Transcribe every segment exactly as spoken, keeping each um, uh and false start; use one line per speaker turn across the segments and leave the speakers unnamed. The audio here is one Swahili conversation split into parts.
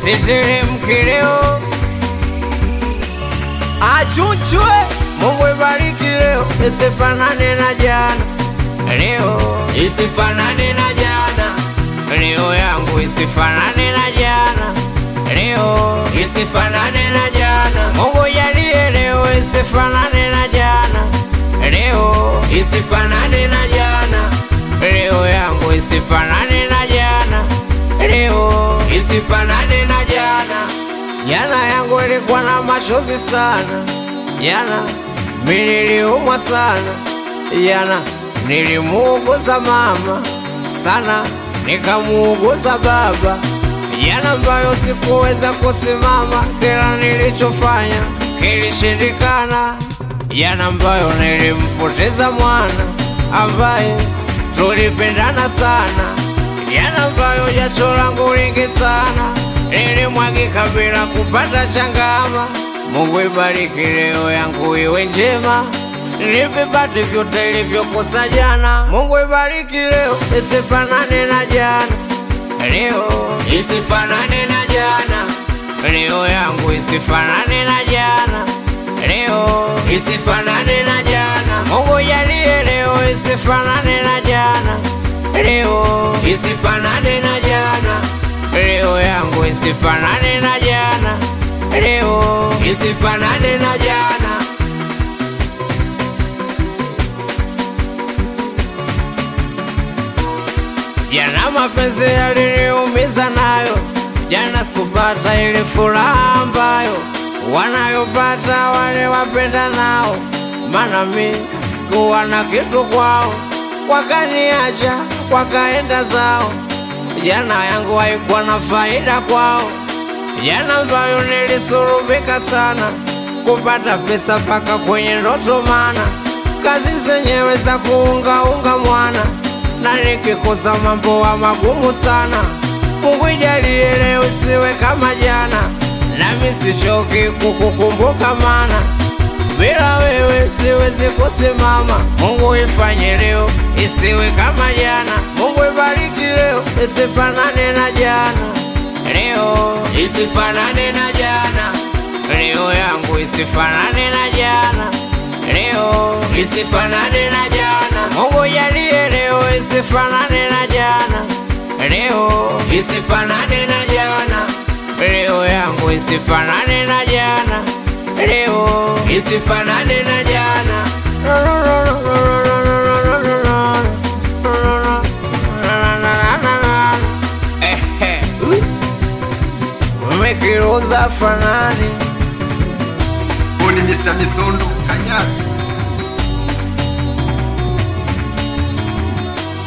siteremke leo, achunchwe. Mungu ibariki leo, isifanane na jana. Leo isifanane na jana, leo yangu isifanane na jana. Leo isifanane na jana, Mungu jalie leo isifanane na jana. Leo isifanane na jana, leo yangu isifanane na jana. Leo isifanane na jana. Jana yangu ilikuwa na machozi sana. Jana mimi niliumwa sana. Jana nilimuuguza mama sana, nikamuuguza baba. Jana ambayo sikuweza kusimama, kila nilichofanya kilishindikana. Jana ambayo nilimpoteza mwana ambaye tulipendana sana. Jana ambayo jasho langu lingi sana lilimwagika bila kupata changama. Mungu ibariki leo yangu iwe njema, nivipate vyote ilivyokosa jana. Mungu ibariki leo isifanane na jana. Leo isifanane na jana, leo yangu isifanane na jana. Leo isifanane na jana, Mungu jalie leo isifanane na jana. Leo isifanane na jana, leo yangu isifanane na jana. Leo isifanane na jana. Jana mapenzi yaliniumiza nayo, jana sikupata ile furaha ambayo wanayopata wale wapenda nao. Maana mi sikuwa na kitu kwao, wakaniacha wakaenda zao. Jana yangu haikuwa na faida kwao. Jana ambayo nilisurubika sana kupata pesa paka kwenye ndoto, mana kazi zenyewe za kuungaunga mwana, na nikikosa mambo wa magumu sana. Mungu ijalie leo isiwe kama jana, nami sichoki kukukumbuka, mana bila wewe siwezi kusimama. Mungu ifanye leo isiwe kama jana. Mungu ibariki leo isifanane na jana. Leo isifanane na jana, leo yangu isifanane na jana. Leo isifanane na jana, Mungu jalie leo isifanane na jana. Leo isifanane na jana, leo yangu isifanane na jana. Leo isifanane na jana. Umekiruza fanani.
Boni mister Misondo Kanyaga.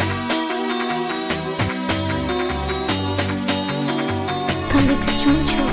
Convicts Choncho.